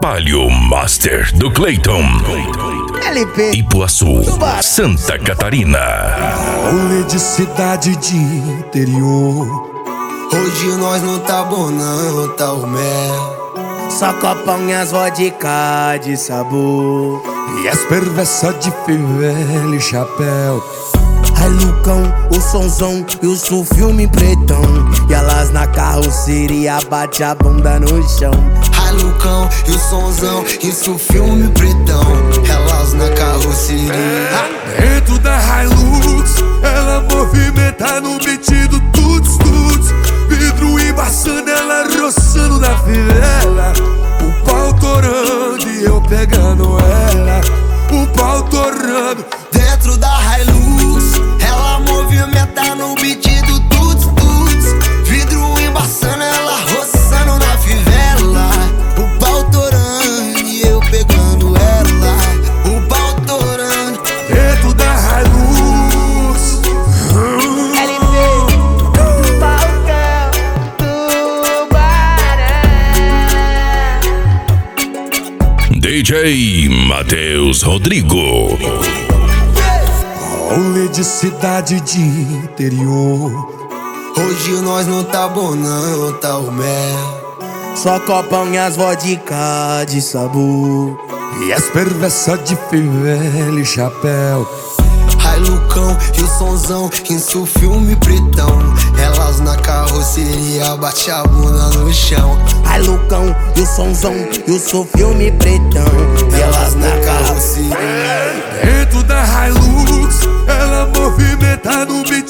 Palio Master do Clayton, LP Ipuaçu, Santa Catarina. Rolê de cidade de interior. Hoje nós não tá bom não, tá o mel. Só copão e as vodka de sabor. E as perversas de fivela e chapéu. Ai Lucão, o sonzão e o filme pretão. E elas na carroceria bate a bunda no chão. Ai Lucão e o sonzão, isso filme pretão. Elas na carroceria. Dentro da Hilux, ela movimenta no beat do tuts tuts. Vidro embaçando, ela roçando na fivela. O pau torando e eu pegando ela. O pau torando. Dentro da Hilux, ela movimenta no beat do tuts tuts. Vidro embaçando, ela roçando na fivela. O pau torando e eu pegando ela. O pau torando. Dentro da Hilux. LP, Falcão, Tubarão. DJ Matheus Rodrigo. Rolê de cidade de interior. Hoje nós não tá bom não, tá o mel. Só copão e as vodka de sabor. E as perversas de fivela e chapéu. Ai Lucão e o sonzão, isso filme pretão. Elas na carroceria bate a bunda no chão. Ai Lucão e o sonzão e o filme pretão. E elas na carroceria. Dentro da Hilux, ela movimenta no beat